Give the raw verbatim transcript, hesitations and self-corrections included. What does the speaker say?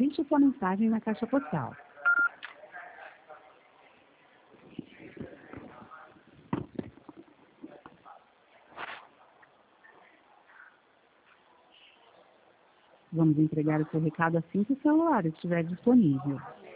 Deixe sua mensagem na caixa postal. Vamos entregar o seu recado assim que o celular estiver disponível.